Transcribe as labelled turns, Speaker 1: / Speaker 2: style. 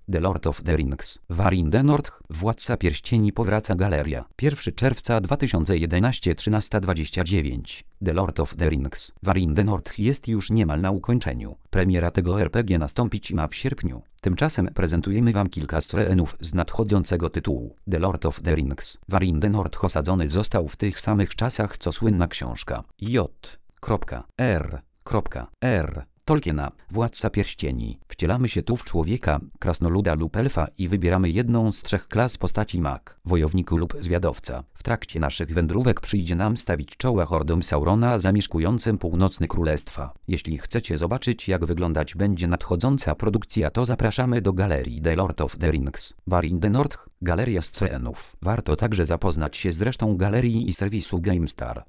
Speaker 1: The Lord of the Rings. War in the North. Władca Pierścieni powraca galeria. 1 czerwca 2011 13:29. The Lord of the Rings. War in the North jest już niemal na ukończeniu. Premiera tego RPG nastąpić ma w sierpniu. Tymczasem prezentujemy Wam kilka screenów z nadchodzącego tytułu. The Lord of the Rings. War in the North osadzony został w tych samych czasach co słynna książka J.R.R. Tolkiena, Władca Pierścieni. Wcielamy się tu w człowieka, krasnoluda lub elfa i wybieramy jedną z 3 klas postaci mag, wojowniku lub zwiadowca. W trakcie naszych wędrówek przyjdzie nam stawić czoła hordom Saurona zamieszkującym północne królestwa. Jeśli chcecie zobaczyć, jak wyglądać będzie nadchodząca produkcja, to zapraszamy do galerii The Lord of the Rings. War in the North, galeria screenów. Warto także zapoznać się z resztą galerii i serwisu GameStar.